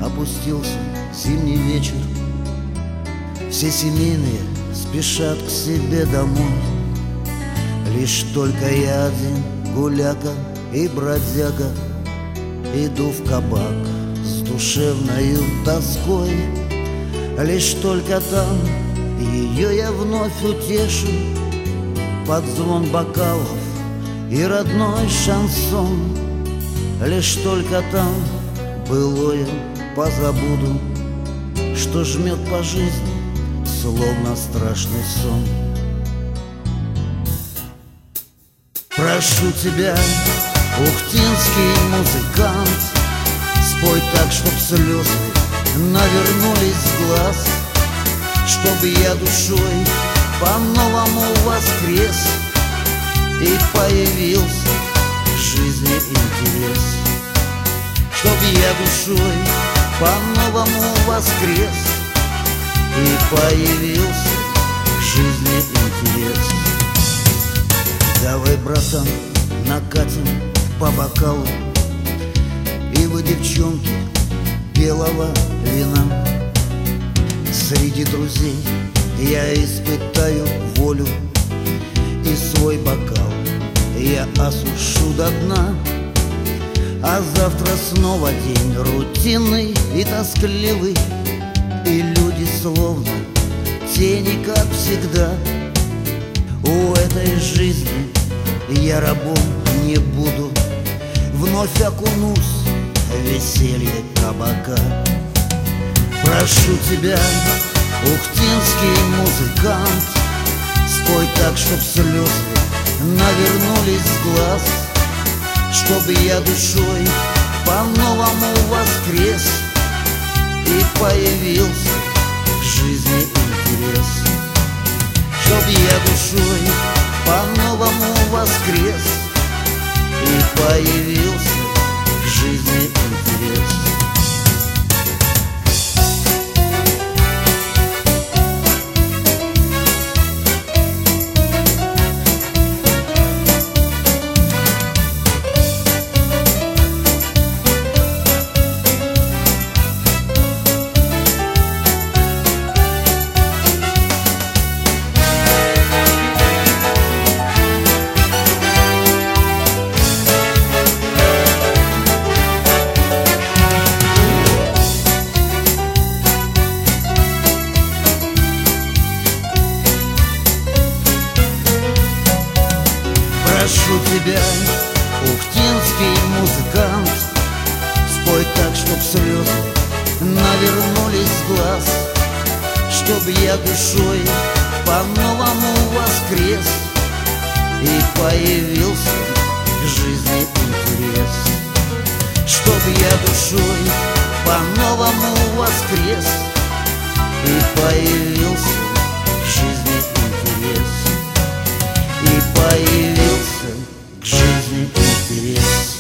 опустился зимний вечер. Все семейные спешат к себе домой. Лишь только я один, гуляка и бродяга, иду в кабак с душевною тоской. Лишь только там ее я вновь утешу под звон бокалов и родной шансон. Лишь только там былое позабуду, что жмет по жизни, словно страшный сон. Прошу тебя, ухтинский музыкант, спой так, чтоб слезы навернулись в глаз, чтобы я душой по-новому воскрес и появился в жизни интерес. Чтоб я душой по-новому воскрес и появился в жизни интерес. Давай, братан, накатим по бокалу, и вы, девчонки, белого вина. Среди друзей я испытаю волю, и свой бокал я осушу до дна. А завтра снова день рутинный и тоскливый, и люди словно тени, как всегда. У этой жизни я рабом не буду, вновь окунусь в веселье кабака. Прошу тебя, ухтинский музыкант, спой так, чтоб слезы навернулись в глаз, чтобы я душой по-новому воскрес и появился в жизни интерес. Чтоб я душой по-новому воскрес и появился в жизни интерес. Прошу тебя, ухтинский музыкант, спой так, чтоб слезы навернулись в глаз, чтоб я душой по-новому воскрес и появился в жизни интерес. Чтоб я душой по-новому воскрес и появился в жизни интерес. И появился к жизни интерес.